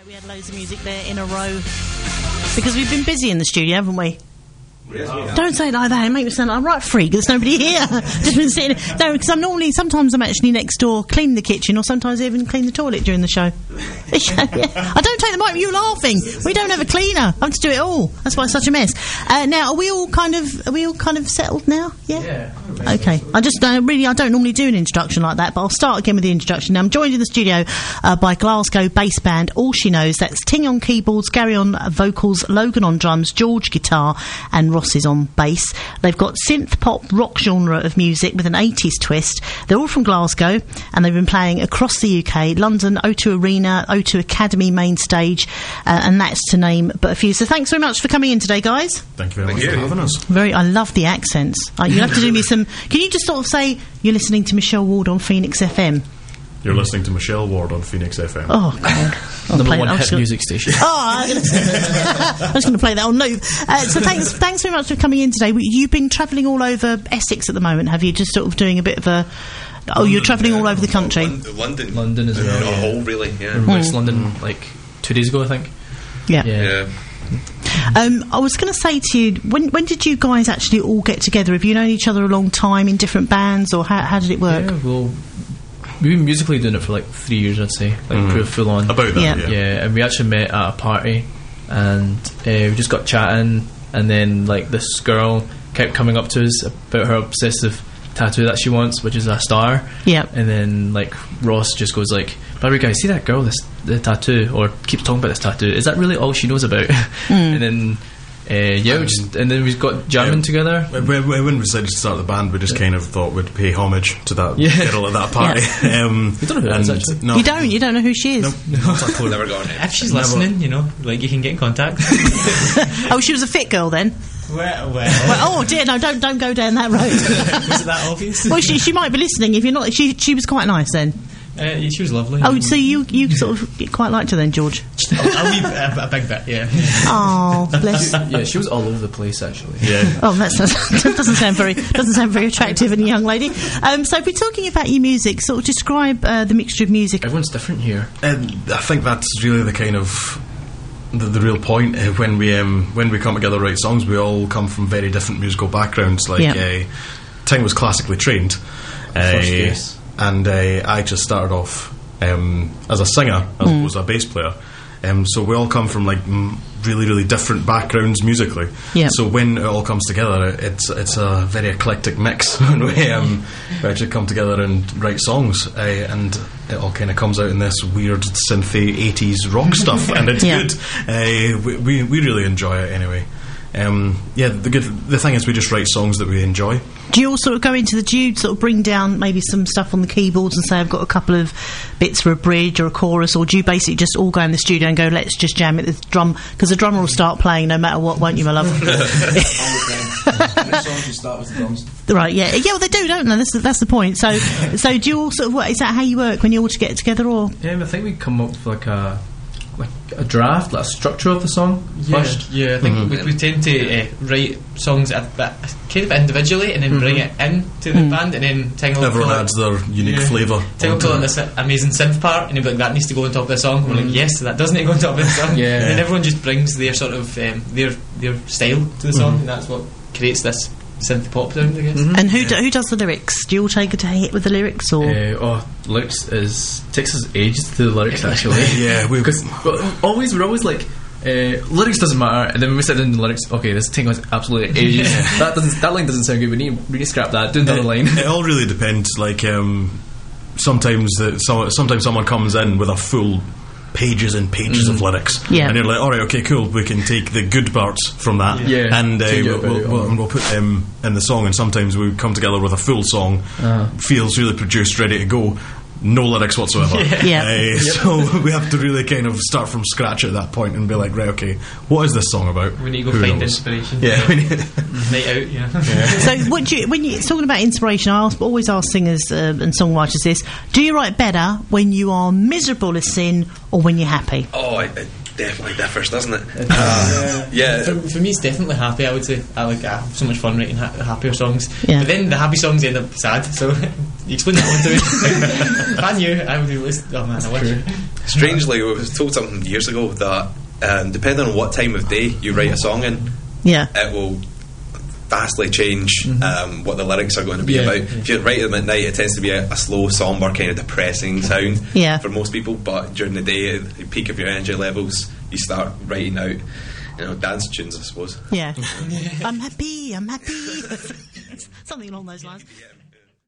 Right, we had loads of music there in a row because we've been busy in the studio, haven't we? Yes, don't say it like that. It makes me sound like I'm right freak. There's nobody here. Just been sitting. No, because sometimes I'm actually next door cleaning the kitchen, or sometimes I even clean the toilet during the show. I don't take the mic. You're laughing. We don't have a cleaner. I have to do it all. That's why it's such a mess. Now, are we all kind of settled now? Yeah. Okay. I don't normally do an introduction like that, but I'll start again with the introduction. Now, I'm joined in the studio by Glasgow bass band All She Knows. That's Ting on keyboards, Gary on vocals, Logan on drums, George guitar, and Ross is on bass. They've got synth pop rock genre of music with an 80s twist. They're all from Glasgow, and they've been playing across the UK, London, O2 Arena, O2 Academy main stage, and that's to name but a few. So thanks very much for coming in today, guys. Thank you very much for having us. I love the accents. You'll have to do me some. Can you just sort of say you're listening to Michelle Ward on Phoenix FM? You're listening to Michelle Ward on Phoenix FM. Oh, God. Number one hit music station. I was going to play that on loop. So thanks very much for coming in today. You've been travelling all over Essex at the moment, have you? Just sort of doing a bit of a... London, you're travelling all over the country. London as well. A whole, really, yeah. West London, like 2 days ago, I think. Yeah. I was going to say to you, when did you guys actually all get together? Have you known each other a long time in different bands, or how did it work? Yeah, well, we've been musically doing it for like 3 years, I'd say, like full on. About that, yeah. And we actually met at a party, and we just got chatting, and then like this girl kept coming up to us about her obsessive tattoo that she wants, which is a star. Yeah. And then like Ross just goes like, "By the way, guys, see that girl, the tattoo, or keeps talking about this tattoo. Is that really all she knows about?" And then and then we got jamming together. When we decided to start the band, we just kind of thought we'd pay homage to that girl at that party. You don't know who that is, actually. No. You don't know who she is. No, never got her. If she's listening, you know, like you can get in contact. Oh, she was a fit girl then. Well, oh dear, no! Don't go down that road. Was it that obvious? Well, she might be listening. If you're not, she was quite nice then. She was lovely. Oh, so you sort of quite liked her then, George? A big bit, yeah. Oh, bless. Yeah, she was all over the place actually. Yeah. Oh, that doesn't sound very attractive in a young lady. So if we're talking about your music, sort of describe the mixture of music. Everyone's different here. And I think that's really the kind of the real point. When we come together to write songs, we all come from very different musical backgrounds. Like Ting was classically trained. First case. And I just started off as a singer as opposed to a bass player. So we all come from like really, really different backgrounds musically. Yeah. So when it all comes together, it's a very eclectic mix. When we actually come together and write songs, and it all kind of comes out in this weird synthy 80s rock stuff, and it's good. We really enjoy it anyway. The thing is, we just write songs that we enjoy. Do you all sort of go into do you sort of bring down maybe some stuff on the keyboards and say, I've got a couple of bits for a bridge or a chorus, or do you basically just all go in the studio and go, let's just jam it with the drum, because the drummer will start playing no matter what, won't you, my love? Songs you start with the drums. Right, yeah, well they do, don't they? That's the point. So do you all sort of, is that how you work when you all get together, or? Yeah, I think we come up with like a draft, like a structure of the song first. Yeah, I think we tend to write songs kind of individually and then bring it in to the band, and then Ting will everyone adds their unique flavour. Ting will pull in this amazing synth part, and he'll be like, that needs to go on top of the song. We're like, yes, that does need to go on top of the song. And then everyone just brings their sort of their style to the song, and that's what creates this synth pop sound, I guess. And who does the lyrics? Do you all take a hit with the lyrics, or? Lyrics takes us ages to do the lyrics actually. Because we're always like, lyrics doesn't matter, and then when we sit down the lyrics, okay, this thing was absolutely ages. That line doesn't sound good. We need to scrap that. Do another line. It all really depends. Like sometimes someone comes in with a full pages and pages of lyrics, and you're like, all right, okay, cool, we can take the good parts from that, and we'll put them in the song. And sometimes we come together with a full song, feels really produced, ready to go, no lyrics whatsoever. So we have to really kind of start from scratch at that point and be like, right, okay, what is this song about? We need to go find inspiration. Night out. So when you're talking about inspiration, I always ask singers and songwriters this: do you write better when you are miserable as sin, or when you're happy? Oh, it definitely differs, doesn't it? For me, it's definitely happy. I would say I have so much fun writing happier songs. But then the happy songs end up sad. So you explain that one to me. If I knew, I would be listening. Oh man, I wish. Strangely, I was told something years ago that depending on what time of day you write a song in, it will vastly change what the lyrics are going to be about. If you write them at night, it tends to be a slow, somber, kind of depressing sound for most people. But during the day, at the peak of your energy levels, you start writing out, dance tunes, I suppose. Yeah. I'm happy. Something along those lines.